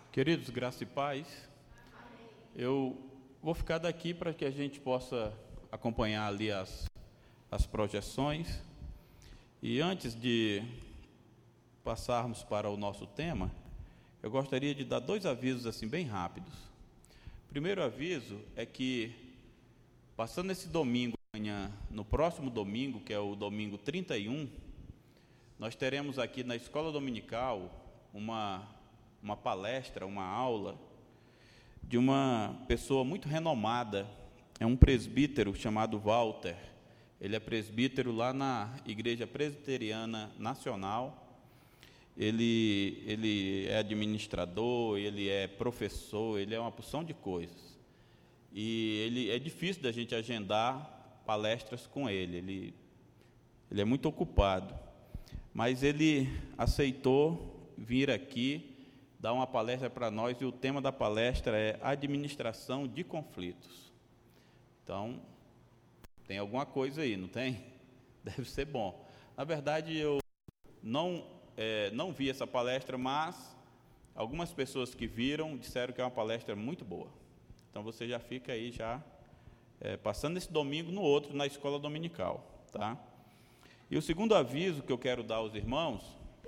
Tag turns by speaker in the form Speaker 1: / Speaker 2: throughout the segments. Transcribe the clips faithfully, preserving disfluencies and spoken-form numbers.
Speaker 1: Queridos, graça e paz. Eu vou ficar daqui para que a gente possa acompanhar ali as, as projeções. E antes de passarmos para o nosso tema, eu gostaria de dar dois avisos assim bem rápidos. O primeiro aviso é que, passando esse domingo amanhã, no próximo domingo, que é o domingo trinta e um, nós teremos aqui na Escola Dominical uma, uma palestra, uma aula de uma pessoa muito renomada, é um presbítero chamado Walter. Ele é presbítero lá na Igreja Presbiteriana Nacional. Ele, ele é administrador, ele é professor, ele é uma porção de coisas. E ele, é difícil da gente agendar palestras com ele, ele, ele é muito ocupado. Mas ele aceitou vir aqui dar uma palestra para nós, e o tema da palestra é administração de conflitos. Então, tem alguma coisa aí, não tem? Deve ser bom. Na verdade, eu não, é, não vi essa palestra, mas algumas pessoas que viram disseram que é uma palestra muito boa. Então, você já fica aí, já é, passando esse domingo no outro, na escola dominical, tá? E o segundo aviso que eu quero dar aos irmãos,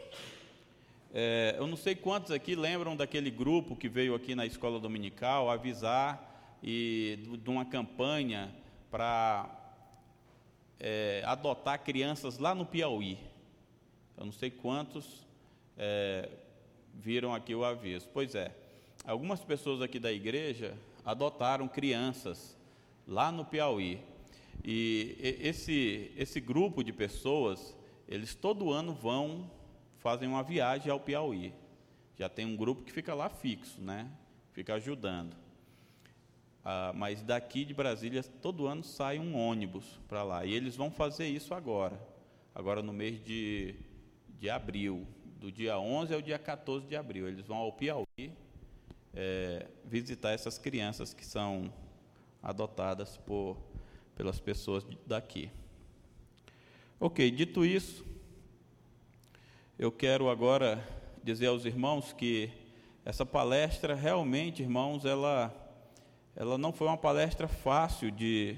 Speaker 1: é, eu não sei quantos aqui lembram daquele grupo que veio aqui na escola dominical avisar e de uma campanha para é, adotar crianças lá no Piauí. Eu não sei quantos é, viram aqui o aviso. Pois é, algumas pessoas aqui da igreja adotaram crianças lá no Piauí. E esse, esse grupo de pessoas, eles todo ano vão, fazem uma viagem ao Piauí. Já tem um grupo que fica lá fixo, né? Fica ajudando. Ah, mas daqui de Brasília, todo ano sai um ônibus para lá. E eles vão fazer isso agora. Agora no mês de, de abril. Do dia onze ao dia quatorze de abril. Eles vão ao Piauí é, visitar essas crianças que são adotadas por... pelas pessoas daqui. Ok, dito isso, eu quero agora dizer aos irmãos que essa palestra, realmente, irmãos, ela, ela não foi uma palestra fácil de,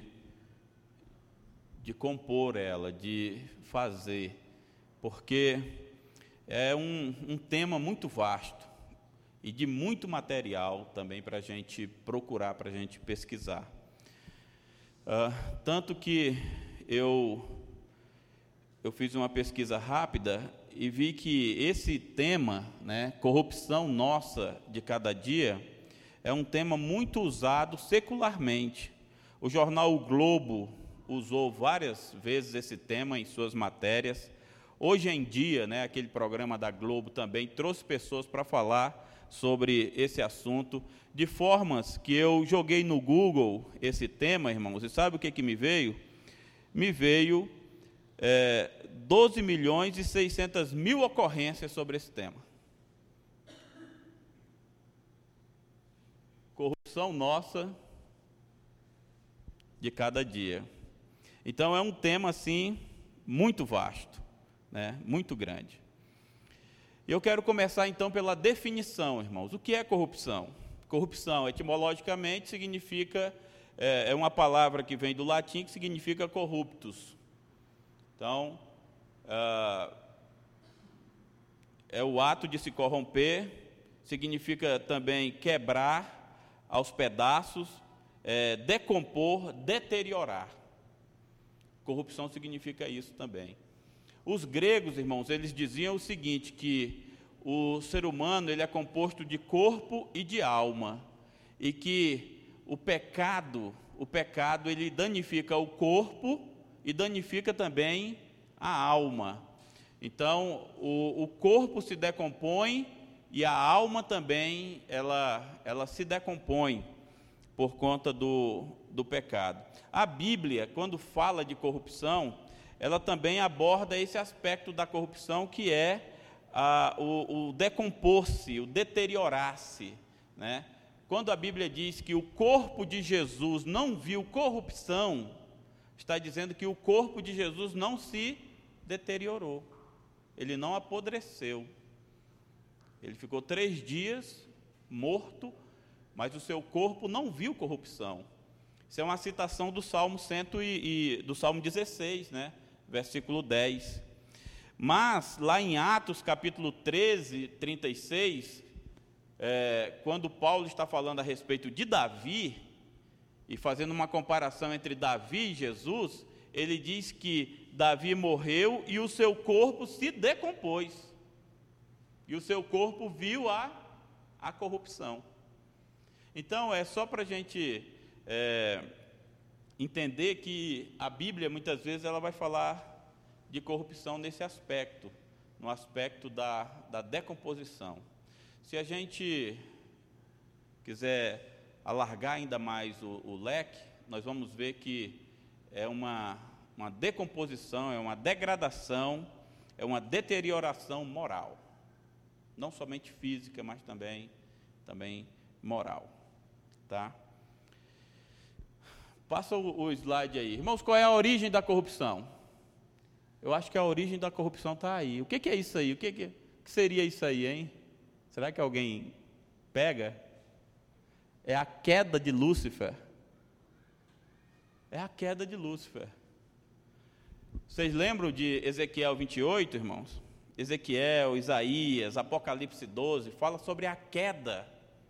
Speaker 1: de compor ela, de fazer, porque é um, um tema muito vasto e de muito material também para a gente procurar, para a gente pesquisar. Uh, tanto que eu, eu fiz uma pesquisa rápida e vi que esse tema, né, corrupção nossa de cada dia, é um tema muito usado secularmente. O jornal O Globo usou várias vezes esse tema em suas matérias. Hoje em dia, né, aquele programa da Globo também trouxe pessoas para falar sobre esse assunto, de formas que eu joguei no Google esse tema, irmãos, e sabe o que, que me veio? Me veio é, doze milhões e seiscentas mil ocorrências sobre esse tema. Corrupção nossa de cada dia. Então, é um tema, assim, muito vasto, né? Muito grande. Eu quero começar, então, pela definição, irmãos. O que é corrupção? Corrupção, etimologicamente, significa, é, é uma palavra que vem do latim, que significa corruptus. Então, ah, é o ato de se corromper, significa também quebrar aos pedaços, é, decompor, deteriorar. Corrupção significa isso também. Os gregos, irmãos, eles diziam o seguinte, que o ser humano ele é composto de corpo e de alma, e que o pecado, o pecado ele danifica o corpo e danifica também a alma. Então, o, o corpo se decompõe e a alma também ela, ela se decompõe por conta do, do pecado. A Bíblia, quando fala de corrupção, ela também aborda esse aspecto da corrupção, que é ah, o, o decompor-se, o deteriorar-se, né? Quando a Bíblia diz que o corpo de Jesus não viu corrupção, está dizendo que o corpo de Jesus não se deteriorou, ele não apodreceu. Ele ficou três dias morto, mas o seu corpo não viu corrupção. Isso é uma citação do Salmo, cento e, e, do Salmo dezesseis, né? Versículo dez. Mas, lá em Atos, capítulo treze, trinta e seis, é, quando Paulo está falando a respeito de Davi, e fazendo uma comparação entre Davi e Jesus, ele diz que Davi morreu e o seu corpo se decompôs. E o seu corpo viu a, a corrupção. Então, é só para a gente é, entender que a Bíblia, muitas vezes, ela vai falar de corrupção nesse aspecto, no aspecto da, da decomposição. Se a gente quiser alargar ainda mais o, o leque, nós vamos ver que é uma, uma decomposição, é uma degradação, é uma deterioração moral. Não somente física, mas também, também moral. Tá? Passa o, o slide aí. Irmãos, qual é a origem da corrupção? Eu acho que a origem da corrupção está aí. O que, que é isso aí? O que, que, que seria isso aí, hein? Será que alguém pega? É a queda de Lúcifer. É a queda de Lúcifer. Vocês lembram de Ezequiel vinte e oito, irmãos? Ezequiel, Isaías, Apocalipse doze, fala sobre a queda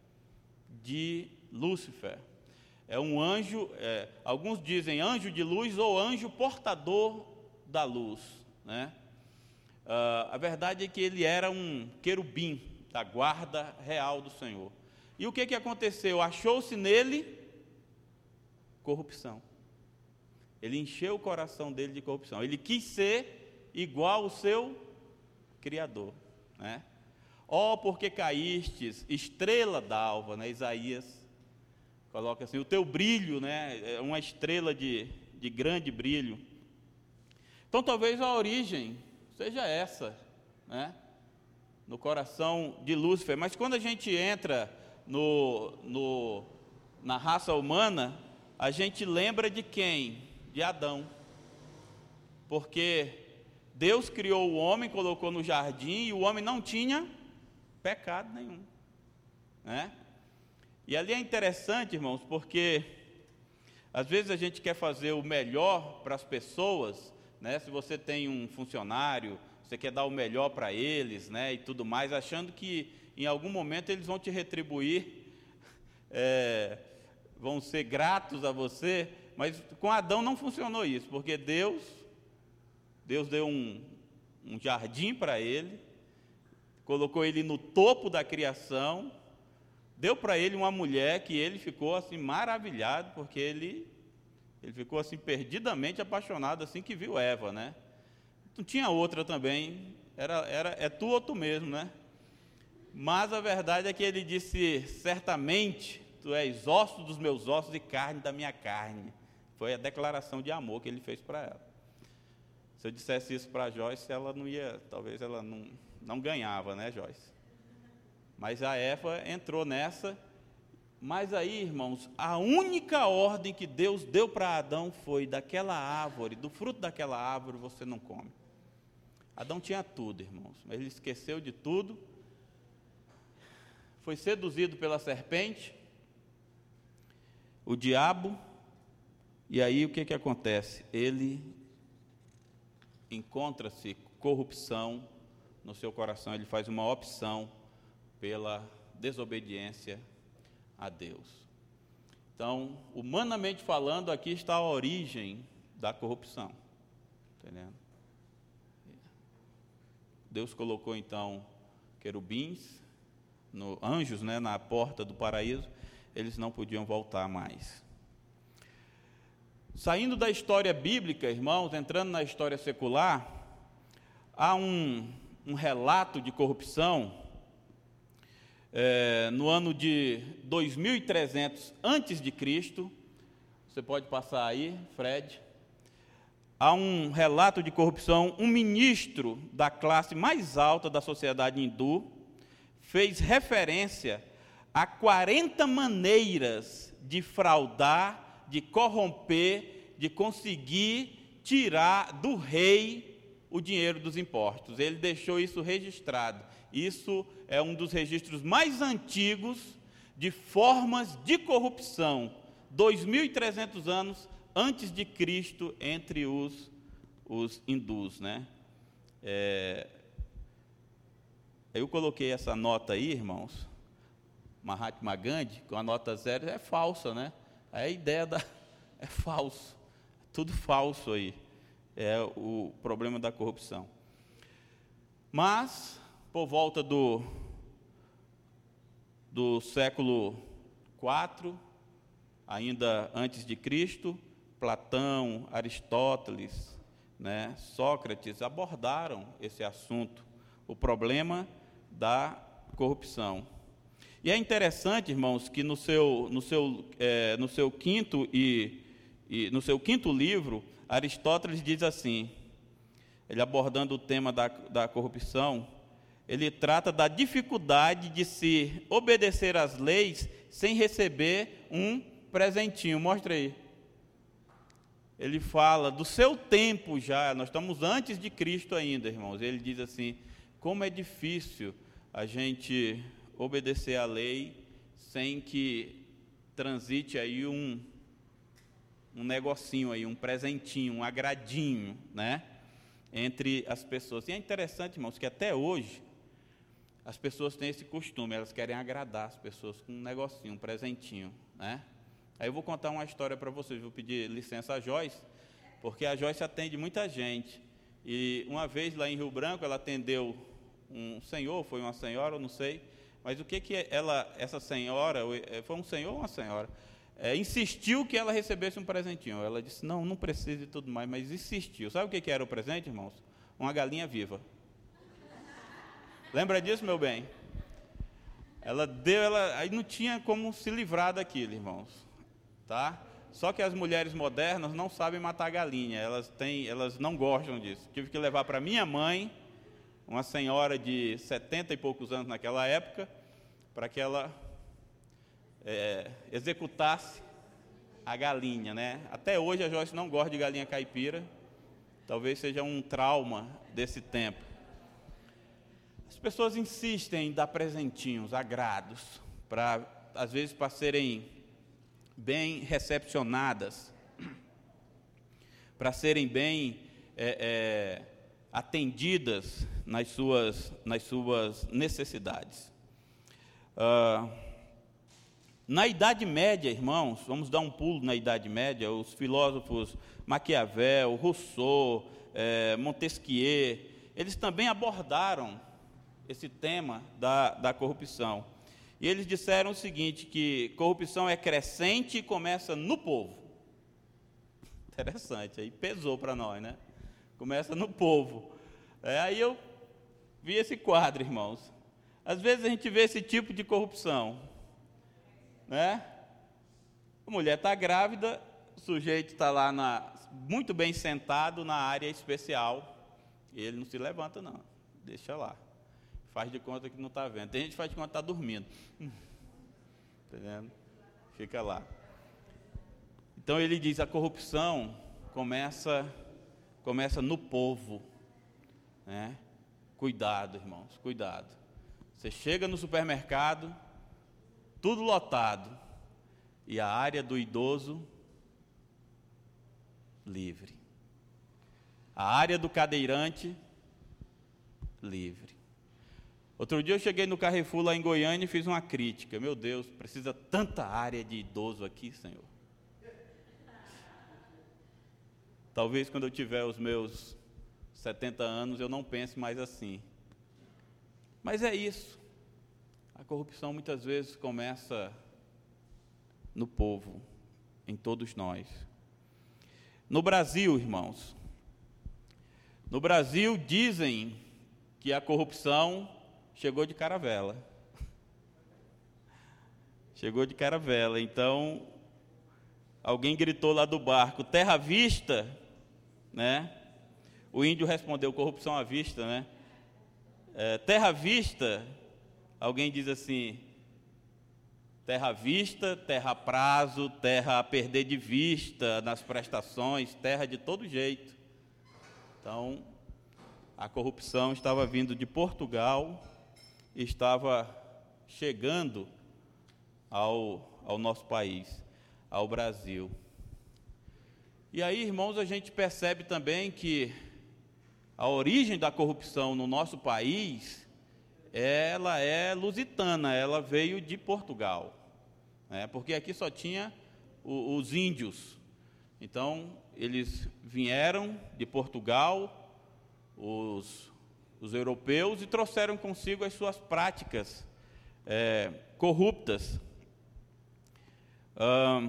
Speaker 1: de Lúcifer. É um anjo, é, alguns dizem anjo de luz ou anjo portador da luz, né? Uh, a verdade é que ele era um querubim da guarda real do Senhor. E o que, que aconteceu? Achou-se nele corrupção. Ele encheu o coração dele de corrupção. Ele quis ser igual ao seu Criador, né? Ó, porque caístes, estrela d'alva, né? Isaías coloca assim, o teu brilho, né? É uma estrela de, de grande brilho. Então, talvez a origem seja essa, né? No coração de Lúcifer. Mas quando a gente entra no, no, na raça humana, a gente lembra de quem? De Adão. Porque Deus criou o homem, colocou no jardim, e o homem não tinha pecado nenhum, né? E ali é interessante, irmãos, porque às vezes a gente quer fazer o melhor para as pessoas, né? Se você tem um funcionário, você quer dar o melhor para eles, né? E tudo mais, achando que em algum momento eles vão te retribuir, é, vão ser gratos a você, mas com Adão não funcionou isso, porque Deus, Deus deu um, um jardim para ele, colocou ele no topo da criação, deu para ele uma mulher que ele ficou assim maravilhado, porque ele, ele ficou assim perdidamente apaixonado assim que viu Eva, né? Não tinha outra também, era, era, é tu ou tu mesmo, né? Mas a verdade é que ele disse, certamente, tu és osso dos meus ossos e carne da minha carne. Foi a declaração de amor que ele fez para ela. Se eu dissesse isso para a Joyce, ela não ia, talvez ela não, não ganhava, né, Joyce? Mas a Eva entrou nessa. Mas aí, irmãos, a única ordem que Deus deu para Adão foi, daquela árvore, do fruto daquela árvore você não come. Adão tinha tudo, irmãos, mas ele esqueceu de tudo, foi seduzido pela serpente, o diabo, e aí o que, que acontece? Ele encontra-se corrupção no seu coração, ele faz uma opção pela desobediência a Deus. Então, humanamente falando, aqui está a origem da corrupção, entendendo? Deus colocou então querubins, no, anjos, né, na porta do paraíso, eles não podiam voltar mais. Saindo da história bíblica, irmãos, entrando na história secular, há um, um relato de corrupção é, no ano de dois mil e trezentos antes de Cristo. Você pode passar aí, Fred. Há um relato de corrupção. Um ministro da classe mais alta da sociedade hindu fez referência a quarenta maneiras de fraudar, de corromper, de conseguir tirar do rei o dinheiro dos impostos. Ele deixou isso registrado. Isso é um dos registros mais antigos de formas de corrupção, dois mil e trezentos anos antes de Cristo, entre os, os hindus, né? É, eu coloquei essa nota aí, irmãos, Mahatma Gandhi, com a nota zero, é falsa, né? A ideia da, é falso, tudo falso aí, é o problema da corrupção. Mas, por volta do, do século quatro, ainda antes de Cristo, Platão, Aristóteles, né, Sócrates abordaram esse assunto, o problema da corrupção. E é interessante, irmãos, que no seu, no seu, é, no seu quinto e, e no seu quinto livro, Aristóteles diz assim, ele abordando o tema da, da corrupção, ele trata da dificuldade de se obedecer às leis sem receber um presentinho. Mostra aí. Ele fala do seu tempo já, nós estamos antes de Cristo ainda, irmãos. Ele diz assim, como é difícil a gente obedecer à lei sem que transite aí um, um negocinho aí, um presentinho, um agradinho, né, entre as pessoas. E é interessante, irmãos, que até hoje as pessoas têm esse costume, elas querem agradar as pessoas com um negocinho, um presentinho, né? Aí eu vou contar uma história para vocês, vou pedir licença a Joyce, porque a Joyce atende muita gente. E uma vez lá em Rio Branco, ela atendeu um senhor, foi uma senhora, eu não sei, mas o que que ela, essa senhora, foi um senhor ou uma senhora, é, insistiu que ela recebesse um presentinho. Ela disse, não, não precisa e tudo mais, mas insistiu. Sabe o que que era o presente, irmãos? Uma galinha viva. Lembra disso, meu bem? Ela deu, ela, aí não tinha como se livrar daquilo, irmãos, tá? Só que as mulheres modernas não sabem matar galinha, elas, têm, elas não gostam disso. Tive que levar para minha mãe, uma senhora de setenta e poucos anos naquela época, para que ela é, executasse a galinha, né? Até hoje a Joyce não gosta de galinha caipira, talvez seja um trauma desse tempo. As pessoas insistem em dar presentinhos, agrados, para, às vezes, para serem bem recepcionadas, para serem bem é, é, atendidas nas suas, nas suas necessidades. Ah, na Idade Média, irmãos, vamos dar um pulo na Idade Média, os filósofos Maquiavel, Rousseau, é, Montesquieu, eles também abordaram esse tema da, da corrupção. E eles disseram o seguinte, que corrupção é crescente e começa no povo. Interessante, aí pesou para nós, né? Começa no povo. É, aí eu vi esse quadro, irmãos. Às vezes a gente vê esse tipo de corrupção, né? A mulher está grávida, o sujeito está lá na, muito bem sentado na área especial, e ele não se levanta não, deixa lá. Faz de conta que não está vendo. Tem gente que faz de conta que está dormindo. Entendendo? Fica lá. Então ele diz, a corrupção começa, começa no povo, né? Cuidado, irmãos, cuidado. Você chega no supermercado, tudo lotado, e a área do idoso livre. A área do cadeirante livre. Outro dia eu cheguei no Carrefour lá em Goiânia e fiz uma crítica. Meu Deus, precisa tanta área de idoso aqui, Senhor. Talvez quando eu tiver os meus setenta anos eu não pense mais assim. Mas é isso. A corrupção muitas vezes começa no povo, em todos nós. No Brasil, irmãos, no Brasil dizem que a corrupção chegou de caravela. Chegou de caravela. Então, alguém gritou lá do barco, terra à vista, né? O índio respondeu, corrupção à vista, né? É, terra à vista, alguém diz assim, terra à vista, terra a prazo, terra a perder de vista nas prestações, terra de todo jeito. Então, a corrupção estava vindo de Portugal e estava chegando ao, ao nosso país, ao Brasil. E aí, irmãos, a gente percebe também que a origem da corrupção no nosso país, ela é lusitana, ela veio de Portugal, né? Porque aqui só tinha o, os índios. Então, eles vieram de Portugal, os, os europeus, e trouxeram consigo as suas práticas é, corruptas. Hum,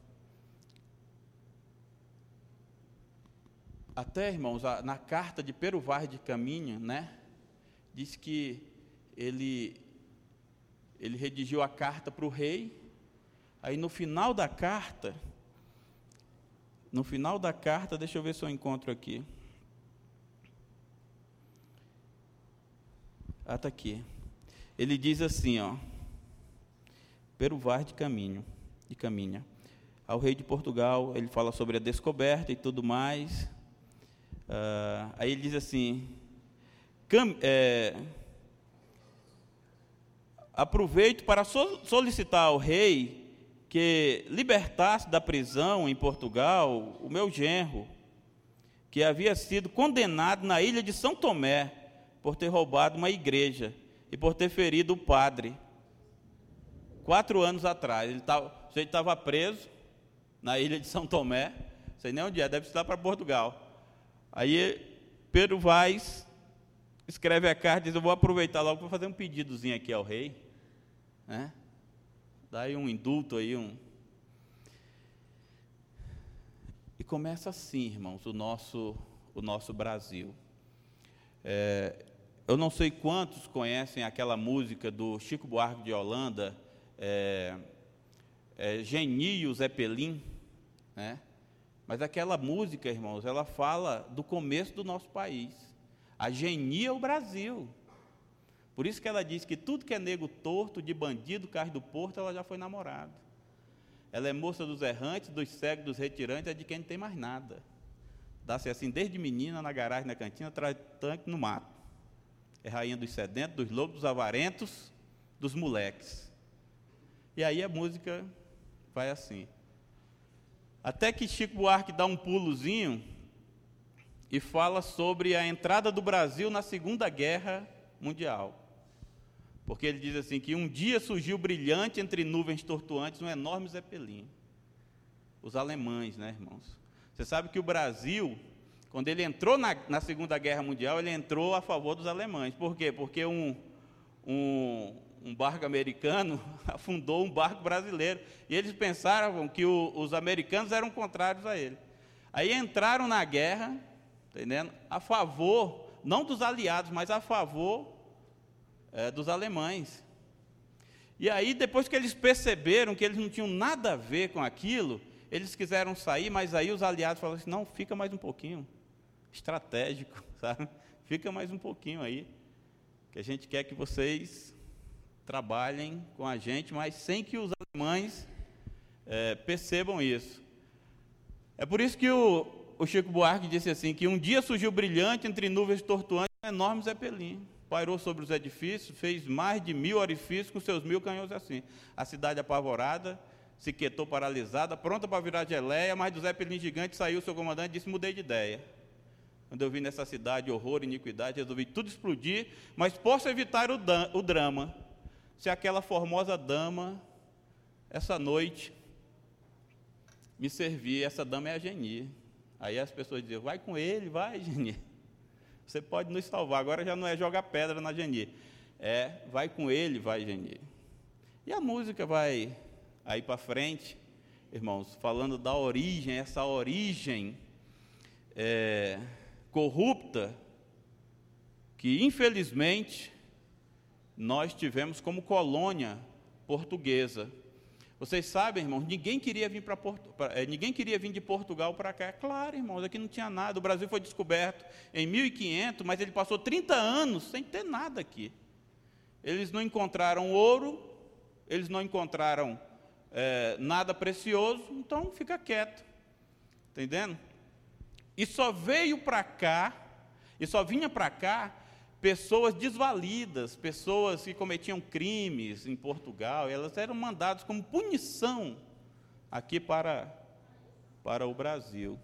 Speaker 1: até, irmãos, a, na carta de Pero Vaz de Caminha, né, diz que ele, ele redigiu a carta para o rei. Aí no final da carta, no final da carta, deixa eu ver se eu encontro aqui. Ah, está aqui. Ele diz assim, ó, Pero Vaz de Caminho, de Caminha, ao rei de Portugal, ele fala sobre a descoberta e tudo mais. Uh, aí ele diz assim, cam, é, aproveito para so, solicitar ao rei que libertasse da prisão em Portugal o meu genro, que havia sido condenado na ilha de São Tomé por ter roubado uma igreja e por ter ferido o padre, quatro anos atrás. Ele tava, o sujeito estava preso na ilha de São Tomé, não sei nem onde é, deve estar para Portugal. Aí Pero Vaz escreve a carta e diz, eu vou aproveitar logo para fazer um pedidozinho aqui ao rei, né? Dá aí um indulto aí, um... E começa assim, irmãos, o nosso, o nosso Brasil. É, eu não sei quantos conhecem aquela música do Chico Buarque de Holanda, é, é, Geni e o Zeppelin, né? Mas aquela música, irmãos, ela fala do começo do nosso país. A Geni é o Brasil. Por isso que ela diz que tudo que é nego torto, de bandido, carro do porto, ela já foi namorada. Ela é moça dos errantes, dos cegos, dos retirantes, é de quem não tem mais nada. Dá-se assim desde menina, na garagem, na cantina, atrás do tanque, no mato. É rainha dos sedentos, dos lobos, dos avarentos, dos moleques. E aí a música vai assim. Até que Chico Buarque dá um pulozinho e fala sobre a entrada do Brasil na Segunda Guerra Mundial. Porque ele diz assim, que um dia surgiu brilhante entre nuvens tortuantes um enorme Zeppelin. Os alemães, né, irmãos? Você sabe que o Brasil, quando ele entrou na, na Segunda Guerra Mundial, ele entrou a favor dos alemães. Por quê? Porque um, um, um barco americano afundou um barco brasileiro. E eles pensavam que o, os americanos eram contrários a ele. Aí entraram na guerra, entendendo? A favor, não dos aliados, mas a favor É, dos alemães. E aí, depois que eles perceberam que eles não tinham nada a ver com aquilo, eles quiseram sair, mas aí os aliados falaram assim, não, fica mais um pouquinho, estratégico, sabe? Fica mais um pouquinho aí, que a gente quer que vocês trabalhem com a gente, mas sem que os alemães é, percebam isso. É por isso que o, o Chico Buarque disse assim, que um dia surgiu brilhante entre nuvens tortuantes um enorme Zeppelin. Pairou sobre os edifícios, fez mais de mil orifícios com seus mil canhões assim. A cidade apavorada, se quietou paralisada, pronta para virar geleia, mas do Zeppelin gigante saiu o seu comandante e disse, mudei de ideia. Quando eu vi nessa cidade horror e iniquidade, resolvi tudo explodir, mas posso evitar o, o drama, se aquela formosa dama, essa noite, me servir. Essa dama é a Geni. Aí as pessoas diziam, vai com ele, vai, Geni. Você pode nos salvar. Agora já não é jogar pedra na Geni. É, vai com ele, vai, Geni. E a música vai aí para frente, irmãos, falando da origem, essa origem é, corrupta, que infelizmente nós tivemos como colônia portuguesa. Vocês sabem, irmãos, ninguém queria vir para Porto, pra, ninguém queria vir de Portugal para cá. Claro, irmãos, aqui não tinha nada. O Brasil foi descoberto em mil e quinhentos, mas ele passou trinta anos sem ter nada aqui. Eles não encontraram ouro, eles não encontraram é, nada precioso, então fica quieto. Entendendo? E só veio para cá, E só vinha para cá pessoas desvalidas, pessoas que cometiam crimes em Portugal, e elas eram mandadas como punição aqui para, para o Brasil.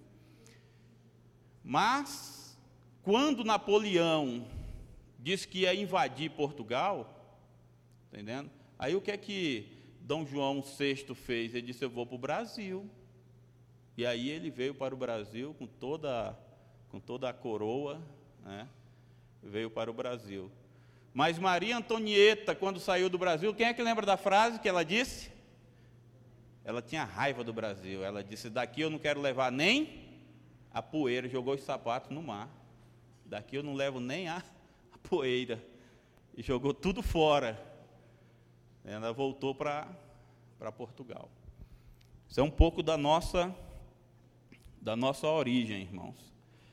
Speaker 1: Mas, quando Napoleão disse que ia invadir Portugal, entendendo? Aí o que é que Dom João sexto fez? Ele disse, eu vou para o Brasil. E aí ele veio para o Brasil com toda, com toda a coroa, né? Veio para o Brasil. Mas Maria Antonieta, quando saiu do Brasil, quem é que lembra da frase que ela disse? Ela tinha raiva do Brasil. Ela disse, daqui eu não quero levar nem a poeira. Jogou os sapatos no mar. Daqui eu não levo nem a, a poeira. E jogou tudo fora. Ela voltou para para Portugal. Isso é um pouco da nossa, da nossa origem, irmãos.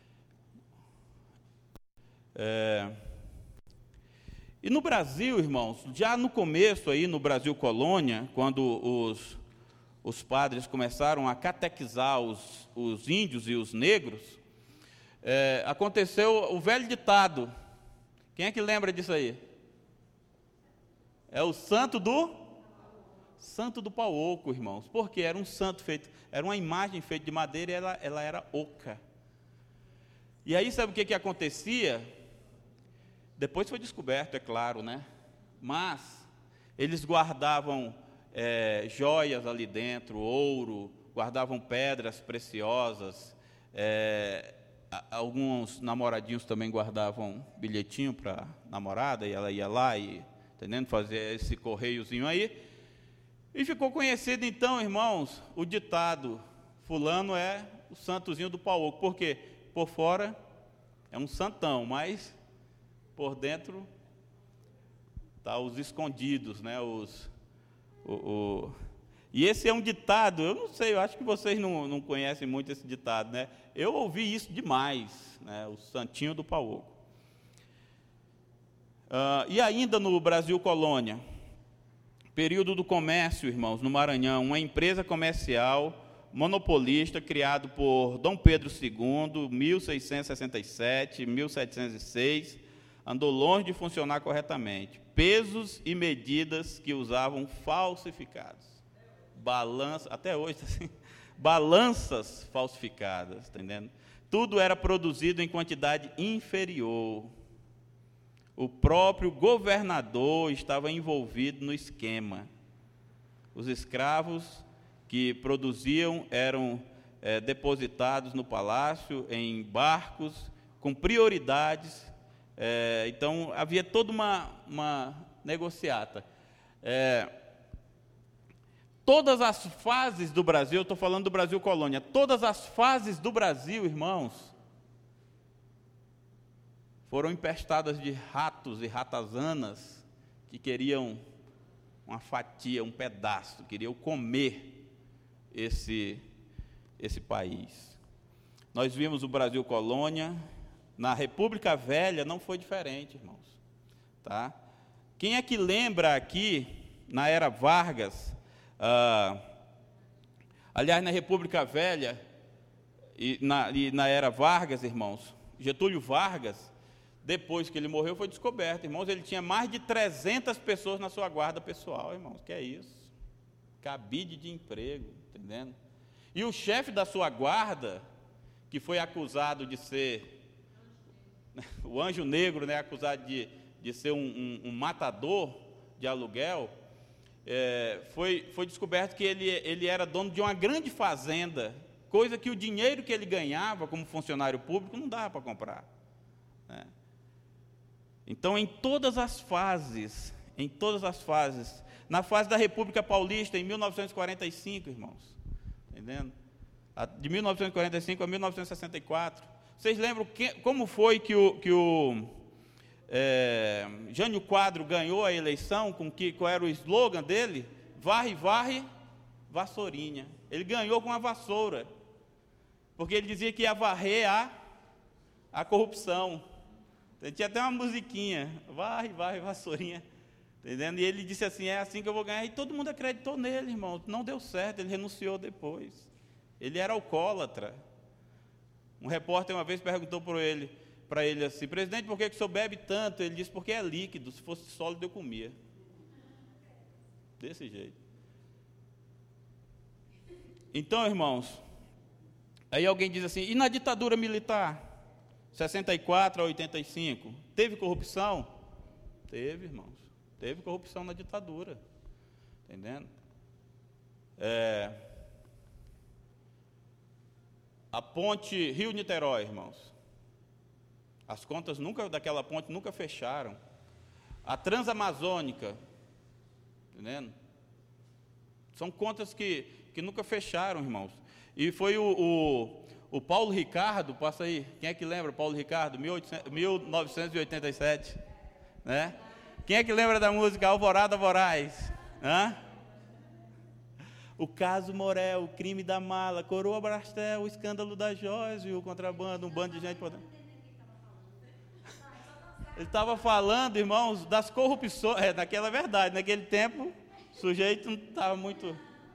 Speaker 1: É, e no Brasil, irmãos, já no começo aí, no Brasil colônia, quando os, os padres começaram a catequizar os, os índios e os negros, é, aconteceu o velho ditado. Quem é que lembra disso aí? É o santo do santo do pau oco, irmãos. Porque era um santo feito, era uma imagem feita de madeira e ela, ela era oca. E aí sabe o que, que acontecia? Depois foi descoberto, é claro, né? Mas eles guardavam é, joias ali dentro, ouro, guardavam pedras preciosas, é, alguns namoradinhos também guardavam bilhetinho para namorada, e ela ia lá e, entendendo, fazer esse correiozinho aí. E ficou conhecido então, irmãos, o ditado, fulano é o santozinho do pau oco. Por quê? Por fora é um santão, mas por dentro tá os escondidos, né? Os, o, o... E esse é um ditado, eu não sei, eu acho que vocês não, não conhecem muito esse ditado, né? Eu ouvi isso demais, né? O santinho do pau oco. Uh, e ainda no Brasil colônia, período do comércio, irmãos, no Maranhão, uma empresa comercial monopolista criado por Dom Pedro segundo, mil seiscentos e sessenta e sete, mil setecentos e seis, andou longe de funcionar corretamente. Pesos e medidas que usavam falsificados. Balança, até hoje, assim, balanças falsificadas, entendendo? Tudo era produzido em quantidade inferior. O próprio governador estava envolvido no esquema. Os escravos que produziam eram é, depositados no palácio, em barcos, com prioridades. É, então, havia toda uma, uma negociata. É, todas as fases do Brasil, eu estou falando do Brasil colônia, todas as fases do Brasil, irmãos, foram empestadas de ratos e ratazanas que queriam uma fatia, um pedaço, queriam comer esse, esse país. Nós vimos o Brasil colônia, na República Velha não foi diferente, irmãos. Tá? Quem é que lembra aqui, na era Vargas, ah, aliás, na República Velha e na, e na era Vargas, irmãos, Getúlio Vargas, depois que ele morreu, foi descoberto, irmãos, ele tinha mais de trezentas pessoas na sua guarda pessoal, irmãos, que é isso? Cabide de emprego, entendendo? E o chefe da sua guarda, que foi acusado de ser, o anjo negro, né, acusado de, de ser um, um, um matador de aluguel, é, foi, foi descoberto que ele, ele era dono de uma grande fazenda, coisa que o dinheiro que ele ganhava como funcionário público não dava para comprar, né? Então, em todas as fases, em todas as fases, na fase da República Paulista, em mil novecentos e quarenta e cinco, irmãos, entendendo? De mil novecentos e quarenta e cinco a mil novecentos e sessenta e quatro, vocês lembram que, como foi que o, que o é, Jânio Quadro ganhou a eleição, com que, qual era o slogan dele? Varre, varre, vassourinha. Ele ganhou com a vassoura, porque ele dizia que ia varrer a, a corrupção. Tinha até uma musiquinha, varre, varre, vassourinha, entendendo? E ele disse assim, é assim que eu vou ganhar. E todo mundo acreditou nele, irmão. Não deu certo, ele renunciou depois. Ele era alcoólatra. Um repórter uma vez perguntou para ele, para ele assim: presidente, por que que o senhor bebe tanto? Ele disse: porque é líquido, se fosse sólido eu comia. Desse jeito. Então, irmãos, aí alguém diz assim: e na ditadura militar, sessenta e quatro a oitenta e cinco, teve corrupção? Teve, irmãos, teve corrupção na ditadura, entendendo? É, a ponte Rio-Niterói, irmãos, as contas nunca, daquela ponte nunca fecharam. A Transamazônica, entendendo? São contas que, que nunca fecharam, irmãos. E foi o, o, o Paulo Ricardo, passa aí, quem é que lembra Paulo Ricardo, mil novecentos e oitenta e sete, né? Quem é que lembra da música Alvorada Voraz? Hã? O caso Morel, o crime da mala, Coroa Brastel, o escândalo das joias e o contrabando, um bando de gente podendo. Ele estava falando, irmãos, das corrupções, é, naquela verdade, naquele tempo, o sujeito não estava muito...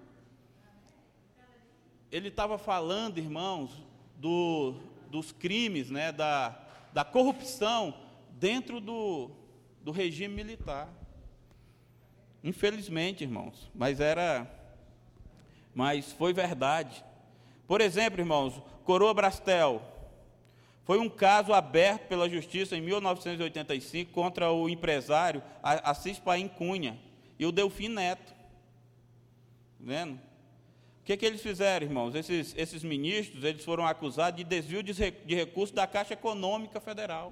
Speaker 1: Ele estava falando, irmãos, do, dos crimes, né, da, da corrupção dentro do, do regime militar. Infelizmente, irmãos, mas era... Mas foi verdade. Por exemplo, irmãos, Coroa Brastel foi um caso aberto pela Justiça em mil novecentos e oitenta e cinco contra o empresário Assis Paim Cunha e o Delfim Neto. Vendo? O que, que eles fizeram, irmãos? Esses, esses ministros, eles foram acusados de desvio de, de recursos da Caixa Econômica Federal.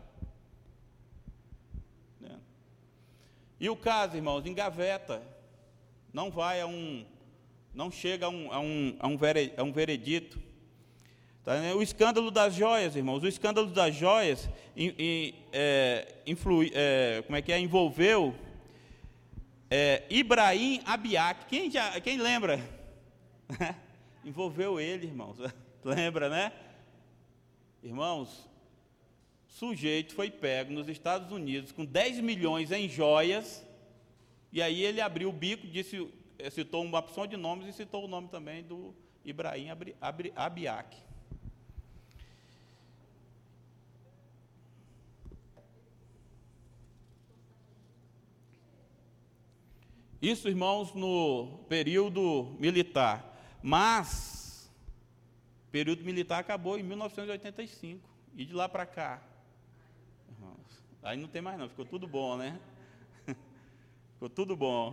Speaker 1: Vendo? E o caso, irmãos, engaveta, não vai a um... não chega a um, a um, a um, vere, a um veredito. Tá, né? O escândalo das joias, irmãos, o escândalo das joias in, in, é, influi, é, como é que é, envolveu é, Ibrahim Abiak. Quem, já, quem lembra? Envolveu ele, irmãos. Lembra, né? Irmãos, o sujeito foi pego nos Estados Unidos com dez milhões em joias, e aí ele abriu o bico, disse... citou uma opção de nomes e citou o nome também do Ibrahim Abiak. Isso, irmãos, no período militar. Mas, o período militar acabou em mil novecentos e oitenta e cinco. E de lá para cá, irmãos, aí não tem mais não, ficou tudo bom, né? Ficou tudo bom.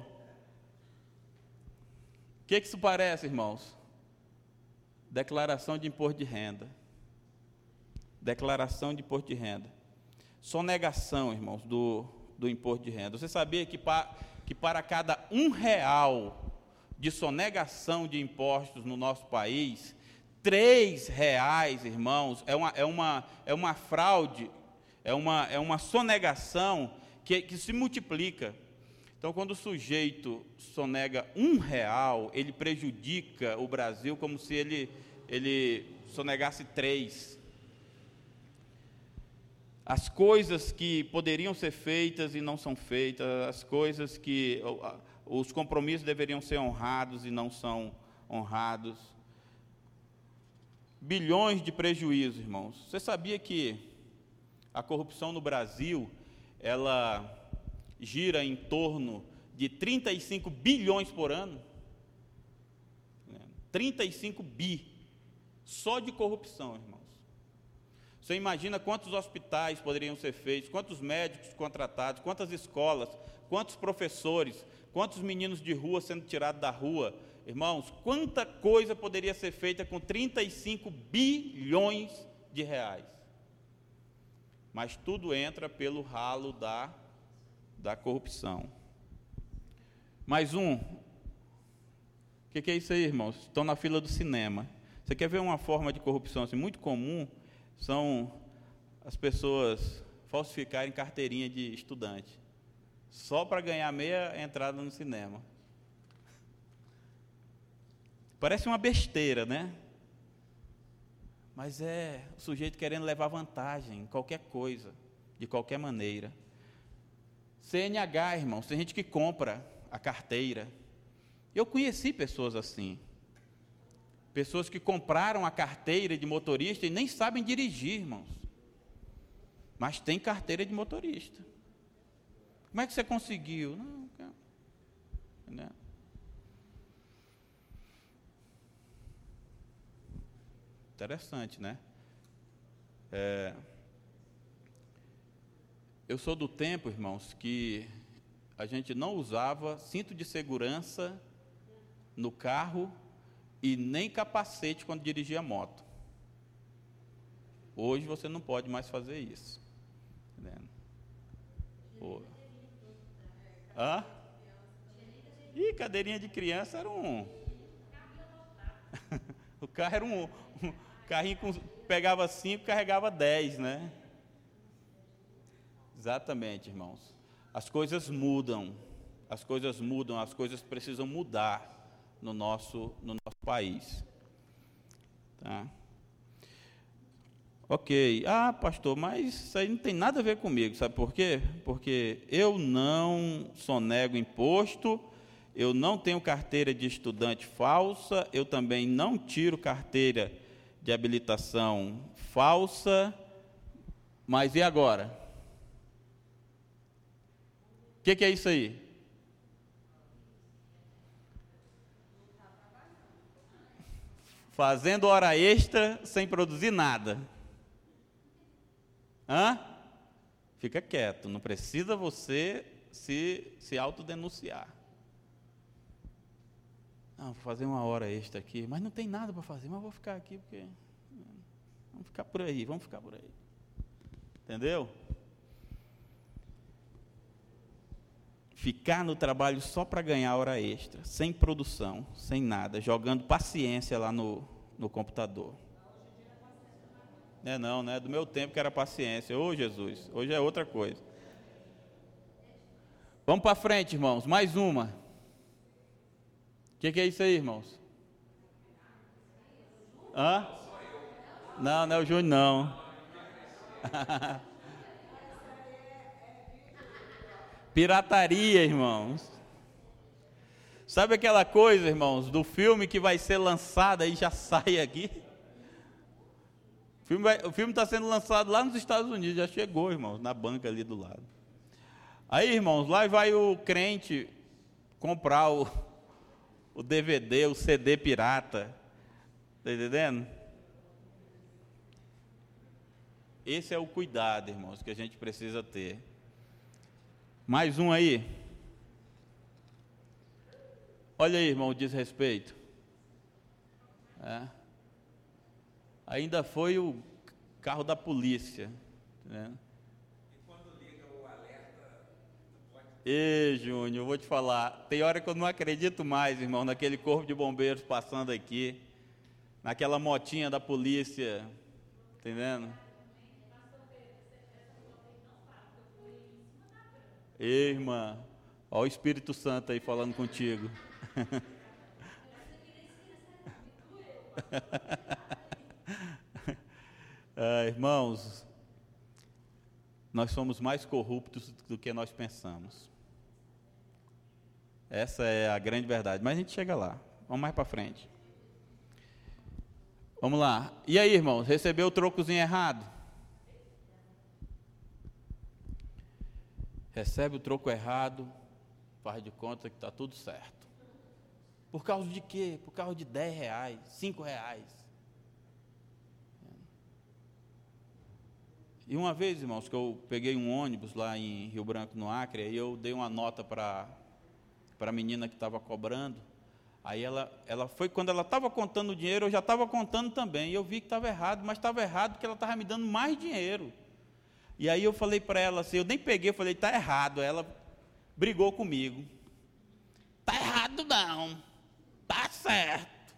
Speaker 1: O que, que isso parece, irmãos? Declaração de imposto de renda. Declaração de imposto de renda. Sonegação, irmãos, do, do imposto de renda. Você sabia que, pa, que para cada um real de sonegação de impostos no nosso país, três reais, irmãos, é uma, é uma, é uma fraude, é uma, é uma sonegação que, que se multiplica. Então, quando o sujeito sonega um real, ele prejudica o Brasil como se ele, ele sonegasse três. As coisas que poderiam ser feitas e não são feitas, as coisas que... os compromissos deveriam ser honrados e não são honrados. Bilhões de prejuízos, irmãos. Você sabia que a corrupção no Brasil, ela... gira em torno de trinta e cinco bilhões por ano? trinta e cinco bi, só de corrupção, irmãos. Você imagina quantos hospitais poderiam ser feitos, quantos médicos contratados, quantas escolas, quantos professores, quantos meninos de rua sendo tirados da rua. Irmãos, quanta coisa poderia ser feita com trinta e cinco bilhões de reais. Mas tudo entra pelo ralo da da corrupção. Mais um. O que, que é isso aí, irmãos? Estão na fila do cinema. Você quer ver uma forma de corrupção assim, muito comum? São as pessoas falsificarem carteirinha de estudante, só para ganhar meia entrada no cinema. Parece uma besteira, né? Mas é o sujeito querendo levar vantagem em qualquer coisa, de qualquer maneira. C N H, irmãos, tem gente que compra a carteira. Eu conheci pessoas assim. Pessoas que compraram a carteira de motorista e nem sabem dirigir, irmãos. mas tem carteira de motorista. Como é que você conseguiu? Não, cara. Né? Interessante, né? É, eu sou do tempo, irmãos, que a gente não usava cinto de segurança no carro e nem capacete quando dirigia a moto. Hoje você não pode mais fazer isso. Entendendo? Oh. Hã? Ih, cadeirinha de criança era um... o carro era um... um carrinho com... pegava cinco, carregava dez, né? Exatamente, irmãos. As coisas mudam. As coisas mudam, as coisas precisam mudar no nosso, no nosso país. Tá? Ok. Ah, pastor, mas isso aí não tem nada a ver comigo, sabe por quê? Porque eu não sonego imposto, eu não tenho carteira de estudante falsa, eu também não tiro carteira de habilitação falsa, mas e agora? O que, que é isso aí? Fazendo hora extra sem produzir nada. Hã? Fica quieto, não precisa você se, se autodenunciar. Não, vou fazer uma hora extra aqui, mas não tem nada para fazer, mas vou ficar aqui porque... Vamos ficar por aí, vamos ficar por aí. Entendeu? Ficar no trabalho só para ganhar hora extra, sem produção, sem nada, jogando paciência lá no, no computador. Não é não, né? Do meu tempo que era paciência. Ô Jesus, hoje é outra coisa. Vamos para frente, irmãos, mais uma. O que, que é isso aí, irmãos? Hã? Não, não é o Júnior, não. Pirataria, irmãos. Sabe aquela coisa, irmãos, do filme que vai ser lançado aí já sai aqui? O filme está sendo lançado lá nos Estados Unidos, já chegou, irmãos, na banca ali do lado. Aí, irmãos, lá vai o crente comprar o, o D V D, o C D pirata. Está entendendo? Esse é o cuidado, irmãos, que a gente precisa ter. Mais um aí. Olha aí, irmão, o desrespeito. É. Ainda foi o carro da polícia. Né?
Speaker 2: E quando liga o alerta, pode...
Speaker 1: Ei, Júnior, eu vou te falar. Tem hora que eu não acredito mais, irmão, naquele corpo de bombeiros passando aqui. Naquela motinha da polícia. Entendendo? Ei, irmã, olha o Espírito Santo aí falando contigo. ah, irmãos, nós somos mais corruptos do que nós pensamos. Essa é a grande verdade. Mas a gente chega lá. Vamos mais para frente. Vamos lá. E aí, irmãos, recebeu o trocozinho errado? Recebe o troco errado, faz de conta que está tudo certo. Por causa de quê? Por causa de dez reais, cinco reais. E uma vez, irmãos, que eu peguei um ônibus lá em Rio Branco, no Acre, e eu dei uma nota para a menina que estava cobrando. Aí ela, ela foi, quando ela estava contando o dinheiro, eu já estava contando também. E eu vi que estava errado, mas estava errado porque ela estava me dando mais dinheiro. E aí eu falei para ela assim, eu nem peguei, eu falei, está errado. Ela brigou comigo. Está errado não, está certo.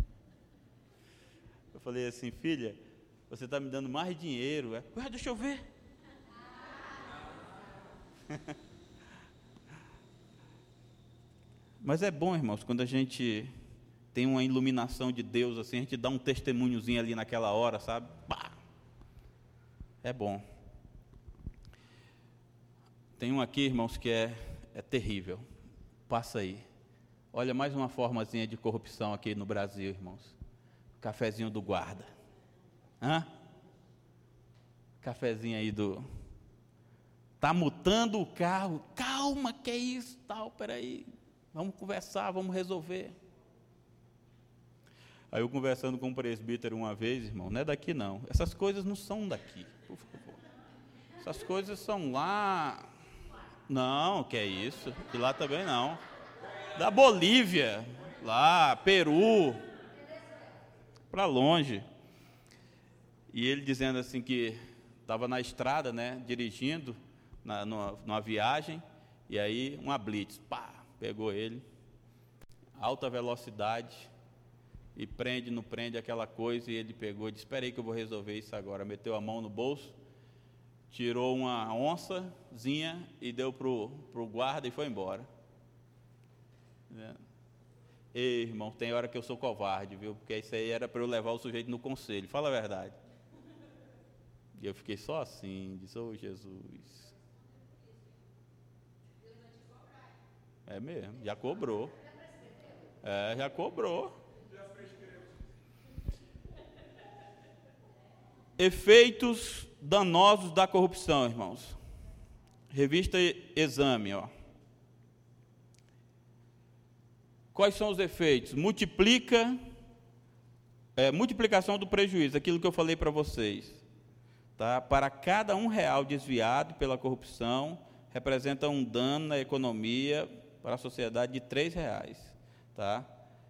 Speaker 1: Eu falei assim, filha, você está me dando mais dinheiro. Ué, deixa eu ver. Mas é bom, irmãos, quando a gente tem uma iluminação de Deus, assim, a gente dá um testemunhozinho ali naquela hora, sabe? Bah! É bom. Tem um aqui, irmãos, que é, é terrível. Passa aí. Olha mais uma formazinha de corrupção aqui no Brasil, irmãos. Cafezinho do guarda. Hã? cafezinho aí do... Está mutando o carro. Calma, que é isso? Tal, peraí. Vamos conversar, vamos resolver. Aí eu conversando com um presbítero uma vez, irmão, não é daqui não. Essas coisas não são daqui, por favor. Essas coisas são lá... Não, que é isso? E lá também não. Da Bolívia, lá, Peru, para longe. E ele dizendo assim que estava na estrada, né, dirigindo, na, numa, numa viagem, e aí uma blitz, pá, pegou ele, alta velocidade, e prende, não prende aquela coisa, e ele pegou e disse, espera aí que eu vou resolver isso agora. Meteu a mão no bolso, tirou uma onçazinha e deu para o guarda e foi embora. Ei, irmão, tem hora que eu sou covarde, viu? Porque isso aí era para eu levar o sujeito no conselho, fala a verdade. E eu fiquei só assim, disse, ô Jesus. É mesmo, já cobrou. É, já cobrou. Efeitos danosos da corrupção, irmãos. Revista Exame, ó. Quais são os efeitos? Multiplica, é, multiplicação do prejuízo, aquilo que eu falei para vocês. Tá? Para cada um real desviado pela corrupção, representa um dano na economia para a sociedade de três reais. Tá?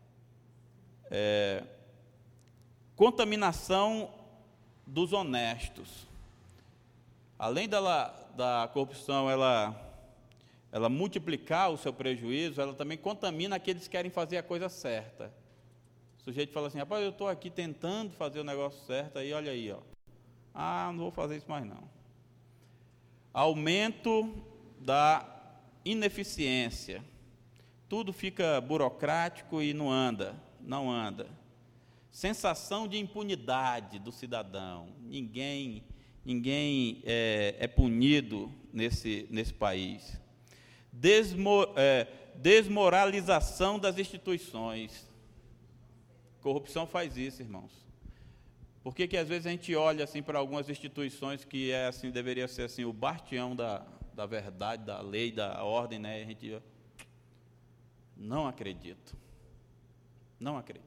Speaker 1: É, contaminação dos honestos. Além dela, da corrupção, ela, ela multiplicar o seu prejuízo, ela também contamina aqueles que querem fazer a coisa certa. O sujeito fala assim, rapaz, eu estou aqui tentando fazer o negócio certo, aí olha aí, ó. Ah, não vou fazer isso mais não. Aumento da ineficiência. Tudo fica burocrático e não anda, não anda. Sensação de impunidade do cidadão. Ninguém, ninguém é, é punido nesse, nesse país. Desmo, é, desmoralização das instituições. Corrupção faz isso, irmãos. Por que que às vezes a gente olha assim para algumas instituições que é assim, deveria ser assim o bastião da, da verdade, da lei, da ordem, né? A gente não acredito. Não acredito.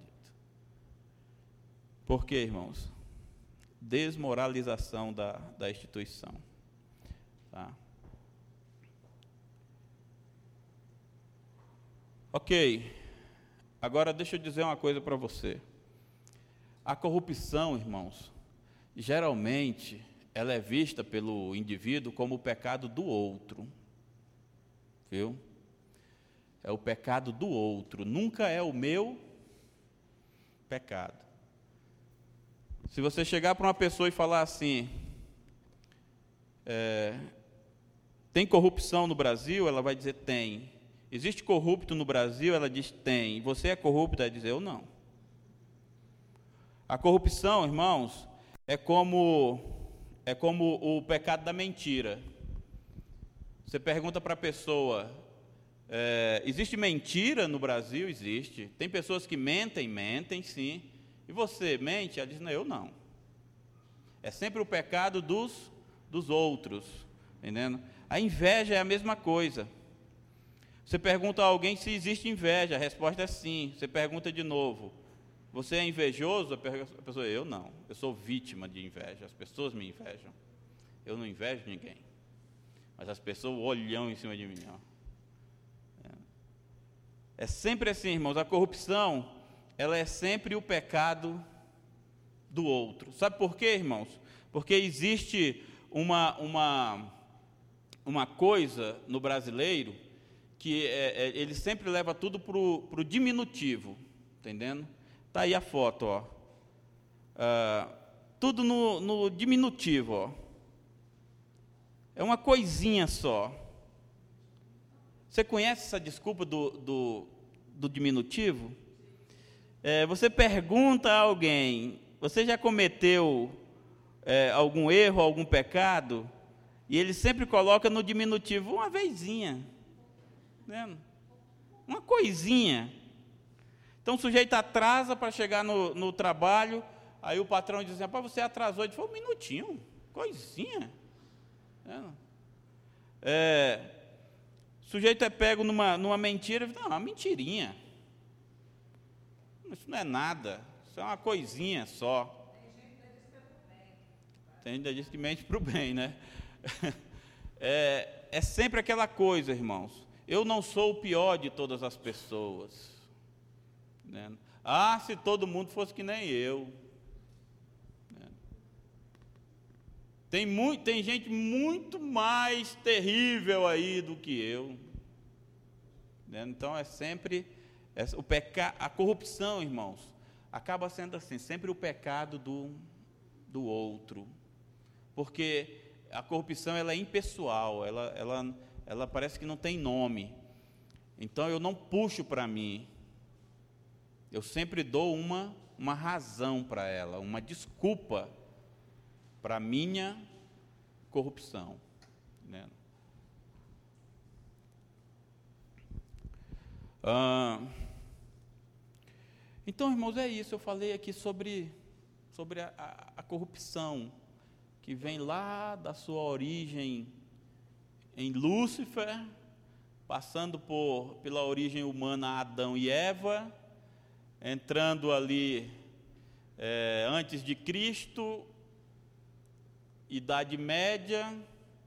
Speaker 1: Por quê, irmãos? Desmoralização da, da instituição. Tá? Ok. Agora deixa eu dizer uma coisa para você. A corrupção, irmãos, geralmente ela é vista pelo indivíduo como o pecado do outro. Viu? É o pecado do outro, nunca é o meu pecado. Se você chegar para uma pessoa e falar assim, é, tem corrupção no Brasil? Ela vai dizer, tem. Existe corrupto no Brasil? Ela diz, tem. Você é corrupto? Ela diz, eu não. A corrupção, irmãos, é como, é como o pecado da mentira. Você pergunta para a pessoa, é, existe mentira no Brasil? Existe. Tem pessoas que mentem? Mentem, sim. E você mente? Ela diz, não, eu não. É sempre o pecado dos, dos outros. Entendendo? A inveja é a mesma coisa. Você pergunta a alguém se existe inveja, a resposta é sim. Você pergunta de novo, você é invejoso? A pessoa, eu não. Eu sou vítima de inveja. As pessoas me invejam. Eu não invejo ninguém. Mas as pessoas olham em cima de mim. Ó. É. é sempre assim, irmãos. A corrupção, ela é sempre o pecado do outro. Sabe por quê, irmãos? Porque existe uma, uma, uma coisa no brasileiro que é, é, ele sempre leva tudo para o diminutivo. Entendendo? Está aí a foto, ó. Ah, tudo no, no diminutivo, ó. É uma coisinha só. Você conhece essa desculpa do, do, do diminutivo? É, você pergunta a alguém, você já cometeu é, algum erro, algum pecado? E ele sempre coloca no diminutivo, uma vezinha. Né? Uma coisinha. Então o sujeito atrasa para chegar no, no trabalho, aí o patrão diz assim, rapaz, você atrasou. Ele falou, um minutinho, coisinha. É, é, o sujeito é pego numa, numa mentira, não, uma mentirinha. Isso não é nada, isso é uma coisinha só. Tem gente que diz que mente para o bem, né? É, é sempre aquela coisa, irmãos. Eu não sou o pior de todas as pessoas. Né? Ah, se todo mundo fosse que nem eu. Né? Tem, muito, tem gente muito mais terrível aí do que eu. Né? Então é sempre é, o peca, a corrupção, irmãos, acaba sendo assim, sempre o pecado do, do outro. Porque a corrupção ela é impessoal, ela, ela, ela parece que não tem nome. Então eu não puxo para mim. Eu sempre dou uma, uma razão para ela, uma desculpa para a minha corrupção. Né? Ah, então, irmãos, é isso. Eu falei aqui sobre, sobre a, a, a corrupção que vem lá da sua origem em Lúcifer, passando por, pela origem humana Adão e Eva, entrando ali é, antes de Cristo, Idade Média,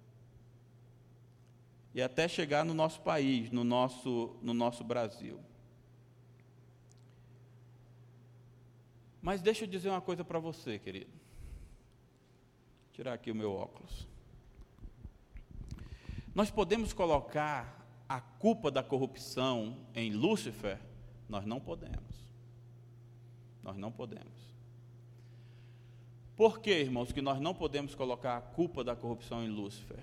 Speaker 1: e até chegar no nosso país, no nosso, no nosso Brasil. Mas deixa eu dizer uma coisa para você, querido. Vou tirar aqui o meu óculos. Nós podemos colocar a culpa da corrupção em Lúcifer? Nós não podemos. Nós não podemos. Por que, irmãos, que nós não podemos colocar a culpa da corrupção em Lúcifer?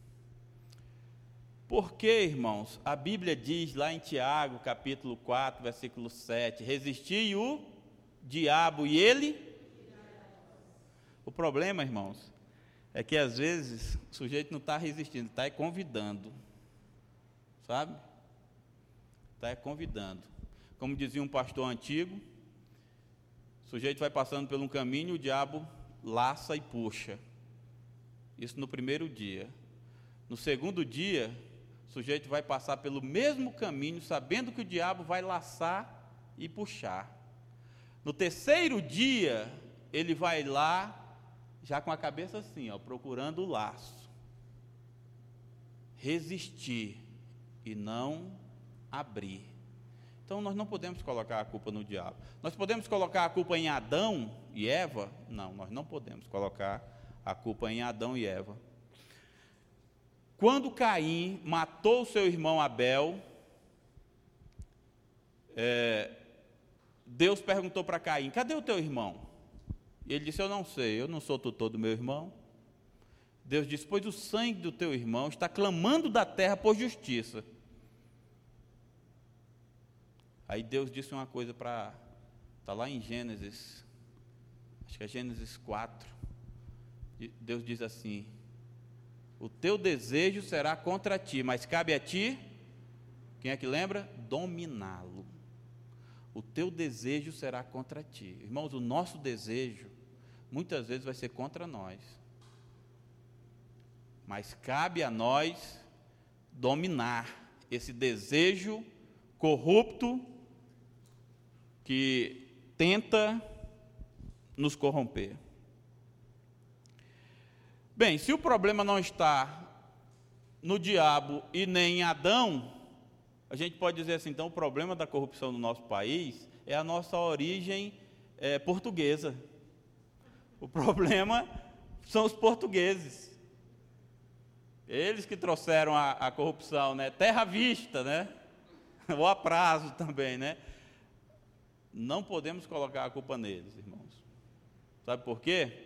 Speaker 1: Porque, irmãos, a Bíblia diz lá em Tiago, capítulo quatro, versículo sete, resistir o diabo e ele? O problema, irmãos, é que às vezes o sujeito não está resistindo, está convidando, sabe? Está convidando. Como dizia um pastor antigo, o sujeito vai passando por um caminho, o diabo laça e puxa. Isso no primeiro dia. No segundo dia, o sujeito vai passar pelo mesmo caminho, sabendo que o diabo vai laçar e puxar. No terceiro dia, ele vai lá, já com a cabeça assim, ó, procurando o laço. Resistir e não abrir. Então, nós não podemos colocar a culpa no diabo. Nós podemos colocar a culpa em Adão e Eva? Não, nós não podemos colocar a culpa em Adão e Eva. Quando Caim matou seu irmão Abel, é, Deus perguntou para Caim, cadê o teu irmão? E ele disse, eu não sei, eu não sou tutor do meu irmão. Deus disse, pois o sangue do teu irmão está clamando da terra por justiça. Aí Deus disse uma coisa para, está lá em Gênesis, acho que é Gênesis quatro, Deus diz assim, o teu desejo será contra ti, mas cabe a ti, quem é que lembra? Dominá-lo. O teu desejo será contra ti. Irmãos, o nosso desejo, muitas vezes vai ser contra nós, mas cabe a nós dominar esse desejo corrupto que tenta nos corromper. Bem, se o problema não está no diabo e nem em Adão, a gente pode dizer assim, então o problema da corrupção no nosso país é a nossa origem é, portuguesa. O problema são os portugueses. Eles que trouxeram a, a corrupção, né? Terra à vista, né? Ou a prazo também, né? Não podemos colocar a culpa neles, irmãos. Sabe por quê?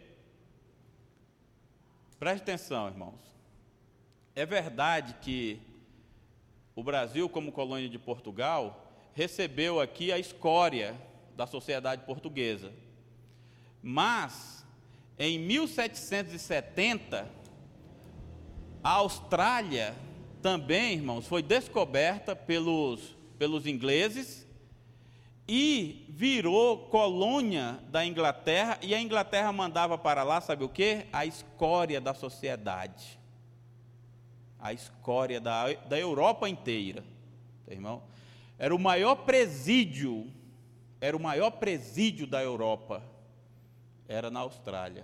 Speaker 1: Preste atenção, irmãos. É verdade que o Brasil, como colônia de Portugal, recebeu aqui a escória da sociedade portuguesa. Mas, em mil setecentos e setenta, a Austrália também, irmãos, foi descoberta pelos, pelos ingleses, e virou colônia da Inglaterra, e a Inglaterra mandava para lá, sabe o quê? A escória da sociedade, a escória da, da Europa inteira, irmão. Era o maior presídio, era o maior presídio da Europa, era na Austrália.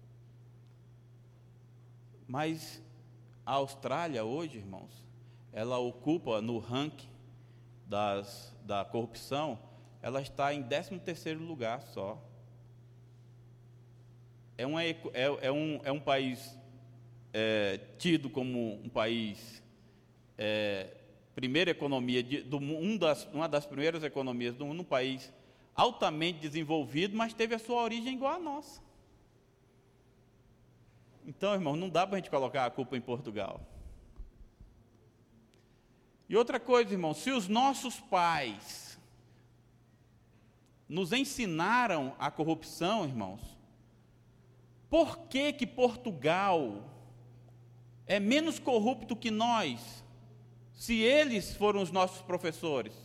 Speaker 1: Mas a Austrália hoje, irmãos, ela ocupa no ranking das, da corrupção, ela está em décimo terceiro lugar só. É, uma, é, é, um, é um país é, tido como um país, é, primeira economia, de, do, um das, uma das primeiras economias do mundo, um país altamente desenvolvido, mas teve a sua origem igual a nossa. Então, irmão, não dá para a gente colocar a culpa em Portugal. E outra coisa, irmão, se os nossos pais nos ensinaram a corrupção, irmãos, por que que Portugal é menos corrupto que nós, se eles foram os nossos professores?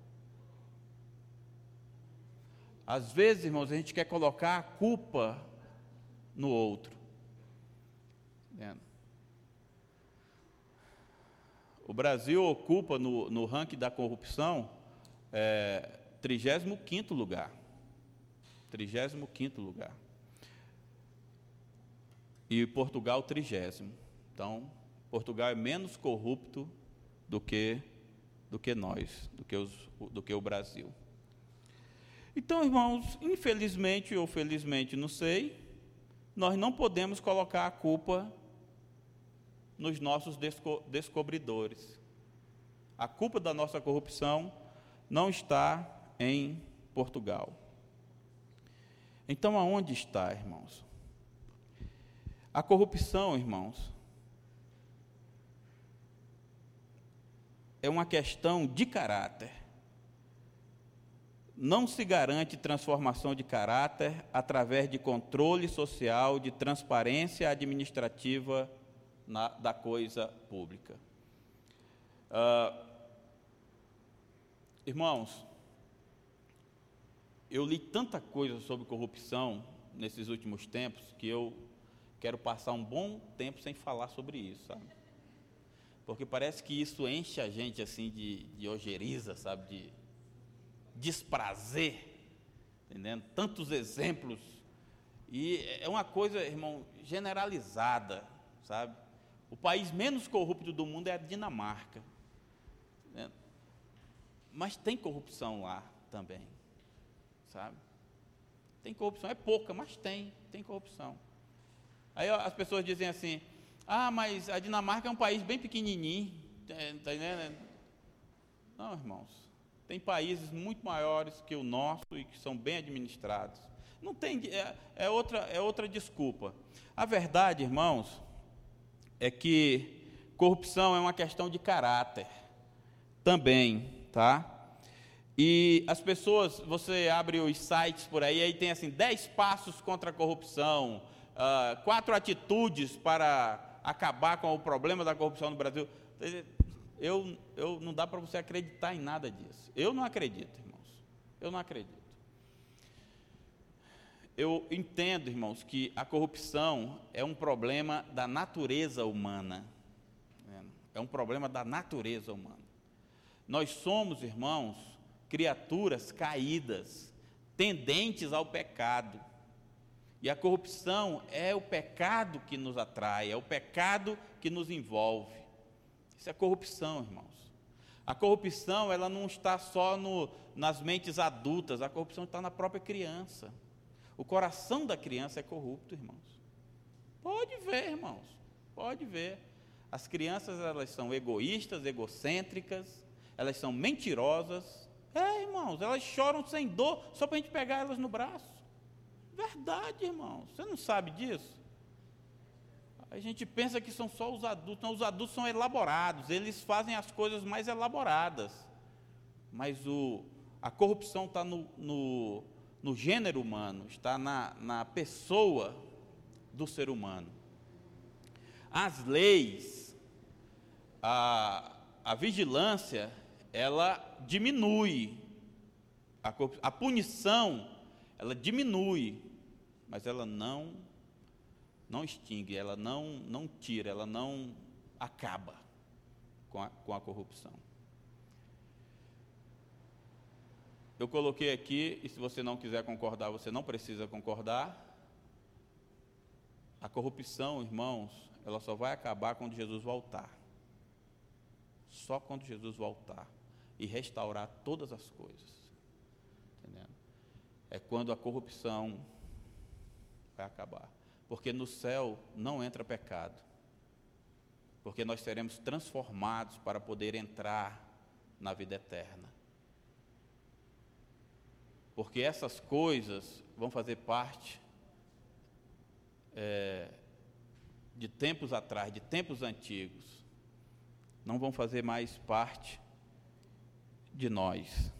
Speaker 1: Às vezes, irmãos, a gente quer colocar a culpa no outro. Entendeu? O Brasil ocupa no, no ranking da corrupção é, trigésimo quinto lugar. trigésimo quinto lugar. E Portugal, trigésimo. Então, Portugal é menos corrupto do que, do que nós, do que, os, do que o Brasil. Então, irmãos, infelizmente ou felizmente, não sei, nós não podemos colocar a culpa nos nossos desco- descobridores. A culpa da nossa corrupção não está em Portugal. Então, aonde está, irmãos? A corrupção, irmãos, é uma questão de caráter. Não se garante transformação de caráter através de controle social, de transparência administrativa na, da coisa pública. Uh, irmãos, eu li tanta coisa sobre corrupção nesses últimos tempos que eu quero passar um bom tempo sem falar sobre isso, sabe? Porque parece que isso enche a gente assim de, de ojeriza, sabe? De desprazer, entendendo? Tantos exemplos. E é uma coisa, irmão, generalizada, sabe? O país menos corrupto do mundo é a Dinamarca, né? Mas tem corrupção lá também, sabe? Tem corrupção, é pouca, mas tem, tem corrupção. Aí as pessoas dizem assim, ah, mas a Dinamarca é um país bem pequenininho, tá entendendo? Não, irmãos, tem países muito maiores que o nosso e que são bem administrados. Não tem, é, é, outra, é outra desculpa. A verdade, irmãos, é que corrupção é uma questão de caráter também, tá? E as pessoas, você abre os sites por aí, aí tem assim, dez passos contra a corrupção, uh, quatro atitudes para acabar com o problema da corrupção no Brasil. Eu, eu, não dá para você acreditar em nada disso. Eu não acredito, irmãos. Eu não acredito. Eu entendo, irmãos, que a corrupção é um problema da natureza humana. É um problema da natureza humana. Nós somos, irmãos, criaturas caídas, tendentes ao pecado. E a corrupção é o pecado que nos atrai, é o pecado que nos envolve. Isso é corrupção, irmãos. A corrupção, ela não está só no, nas mentes adultas, a corrupção está na própria criança. O coração da criança é corrupto, irmãos. Pode ver, irmãos, pode ver. As crianças, elas são egoístas, egocêntricas, elas são mentirosas. É, irmãos, elas choram sem dor, só para a gente pegar elas no braço. Verdade, irmãos, você não sabe disso? A gente pensa que são só os adultos, não, os adultos são elaborados, eles fazem as coisas mais elaboradas. Mas o, a corrupção está no, no, no gênero humano, está na, na pessoa do ser humano. As leis, a, a vigilância, ela diminui A, a punição, ela diminui, mas ela não, não extingue, ela não, não tira, ela não acaba com a, com a corrupção. Eu coloquei aqui, e se você não quiser concordar, você não precisa concordar. A corrupção, irmãos, ela só vai acabar quando Jesus voltar. Só quando Jesus voltar e restaurar todas as coisas. Entendendo? É quando a corrupção vai acabar. Porque no céu não entra pecado. Porque nós seremos transformados para poder entrar na vida eterna. Porque essas coisas vão fazer parte é, de tempos atrás, de tempos antigos. Não vão fazer mais parte de nós.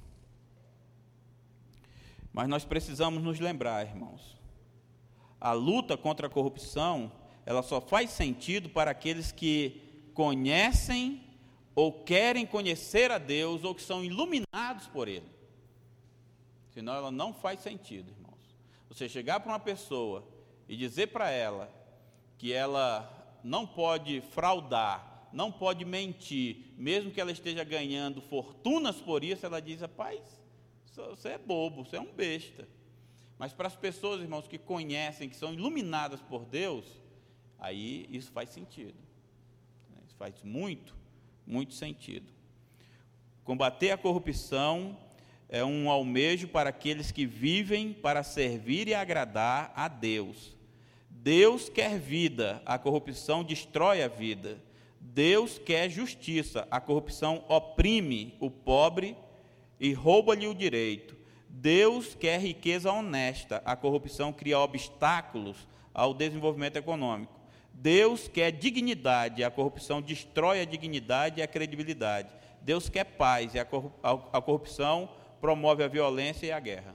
Speaker 1: Mas nós precisamos nos lembrar, irmãos, a luta contra a corrupção, ela só faz sentido para aqueles que conhecem ou querem conhecer a Deus ou que são iluminados por Ele. Senão ela não faz sentido, irmãos. Você chegar para uma pessoa e dizer para ela que ela não pode fraudar, não pode mentir, mesmo que ela esteja ganhando fortunas por isso, ela diz: rapaz, você é bobo, você é um besta. Mas para as pessoas, irmãos, que conhecem, que são iluminadas por Deus, aí isso faz sentido. Isso faz muito, muito sentido. Combater a corrupção é um almejo para aqueles que vivem para servir e agradar a Deus. Deus quer vida, a corrupção destrói a vida. Deus quer justiça, a corrupção oprime o pobre e rouba-lhe o direito. Deus quer riqueza honesta, a corrupção cria obstáculos ao desenvolvimento econômico. Deus quer dignidade, a corrupção destrói a dignidade e a credibilidade. Deus quer paz, e a corrupção promove a violência e a guerra.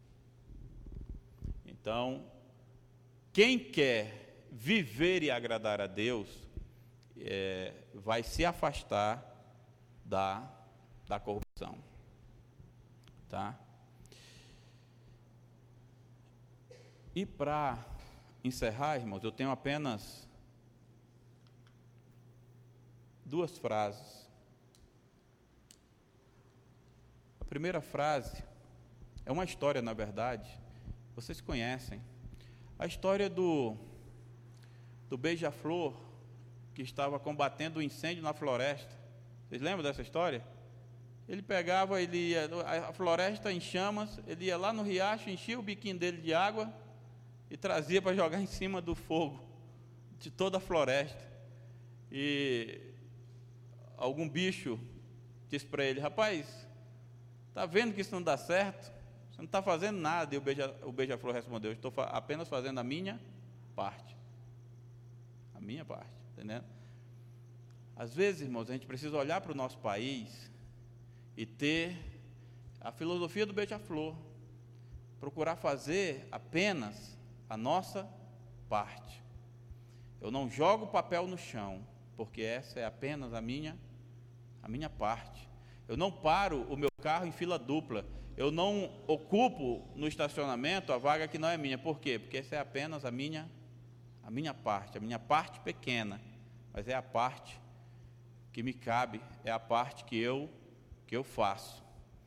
Speaker 1: Então, quem quer viver e agradar a Deus, é, vai se afastar da, da corrupção. Tá? E para encerrar, irmãos, eu tenho apenas duas frases. A primeira frase é uma história, na verdade, vocês conhecem. A história do, do beija-flor que estava combatendo o incêndio na floresta. Vocês lembram dessa história? Ele pegava, ele ia, a floresta em chamas, ele ia lá no riacho, enchia o biquinho dele de água e trazia para jogar em cima do fogo de toda a floresta. E algum bicho disse para ele: rapaz, está vendo que isso não dá certo? Você não está fazendo nada. E o beija, o beija-flor respondeu: estou fa- apenas fazendo a minha parte. A minha parte, entendendo? Às vezes, irmãos, a gente precisa olhar para o nosso país e ter a filosofia do beija-flor, procurar fazer apenas a nossa parte. Eu não jogo papel no chão, porque essa é apenas a minha, a minha parte. Eu não paro o meu carro em fila dupla, eu não ocupo no estacionamento a vaga que não é minha. Por quê? Porque essa é apenas a minha, a minha parte, a minha parte pequena, mas é a parte que me cabe, é a parte que eu, que eu faço.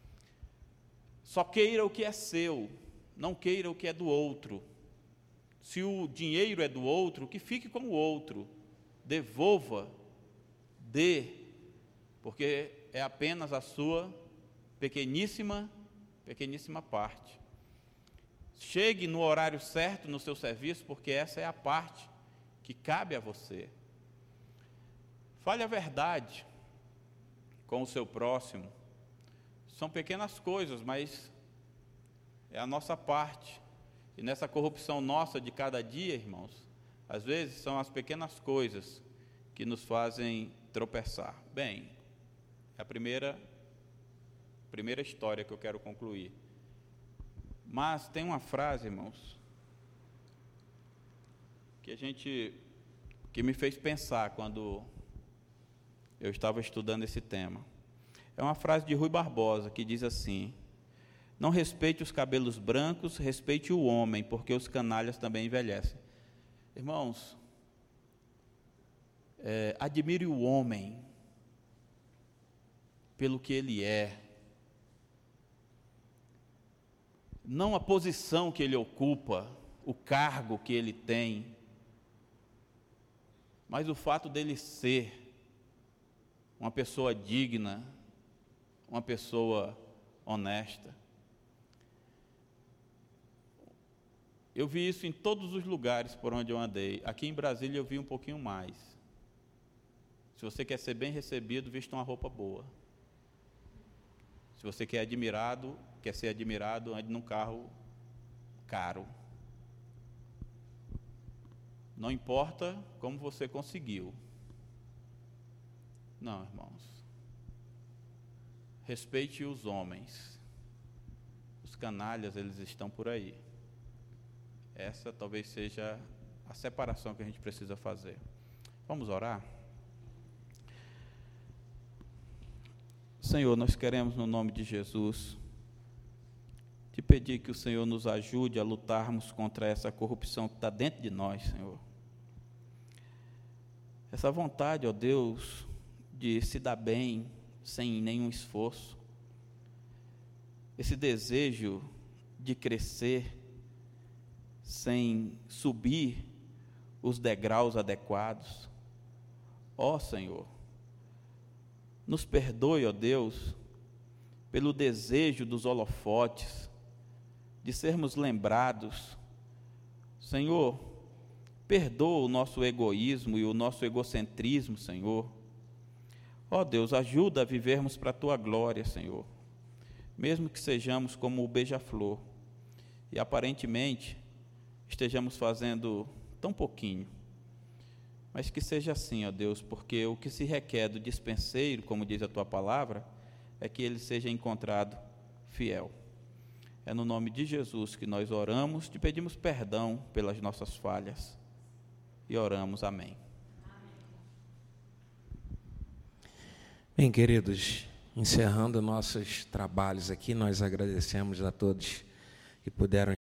Speaker 1: Só queira o que é seu, não queira o que é do outro. Se o dinheiro é do outro, que fique com o outro, devolva, dê, porque é apenas a sua pequeníssima, pequeníssima parte. Chegue no horário certo no seu serviço, porque essa é a parte que cabe a você. Fale a verdade com o seu próximo. São pequenas coisas, mas é a nossa parte. E nessa corrupção nossa de cada dia, irmãos, às vezes são as pequenas coisas que nos fazem tropeçar. Bem, é a primeira, primeira história que eu quero concluir. Mas tem uma frase, irmãos, que a gente, que me fez pensar quando eu estava estudando esse tema. É uma frase de Rui Barbosa, que diz assim: Não respeite os cabelos brancos, respeite o homem, porque os canalhas também envelhecem. Irmãos, é, admire o homem pelo que ele é, não a posição que ele ocupa, o cargo que ele tem, mas o fato dele ser uma pessoa digna, uma pessoa honesta. Eu vi isso em todos os lugares por onde eu andei. Aqui em Brasília eu vi um pouquinho mais. Se você quer ser bem recebido, vista uma roupa boa. Se você quer admirado, quer ser admirado, ande num carro caro. Não importa como você conseguiu. Não, irmãos. Respeite os homens. Os canalhas, eles estão por aí. Essa talvez seja a separação que a gente precisa fazer. Vamos orar? Senhor, nós queremos, no nome de Jesus, te pedir que o Senhor nos ajude a lutarmos contra essa corrupção que está dentro de nós, Senhor. Essa vontade, ó Deus, de se dar bem sem nenhum esforço. Esse desejo de crescer sem subir os degraus adequados. Ó Senhor, nos perdoe, ó Deus, pelo desejo dos holofotes, de sermos lembrados. Senhor, perdoa o nosso egoísmo e o nosso egocentrismo, Senhor. Ó Deus, ajuda a vivermos para a Tua glória, Senhor, mesmo que sejamos como o beija-flor e aparentemente estejamos fazendo tão pouquinho, mas que seja assim, ó Deus, porque o que se requer do dispenseiro, como diz a Tua palavra, é que ele seja encontrado fiel. É no nome de Jesus que nós oramos, te pedimos perdão pelas nossas falhas e oramos, amém.
Speaker 3: Bem, queridos, encerrando nossos trabalhos aqui, nós agradecemos a todos que puderam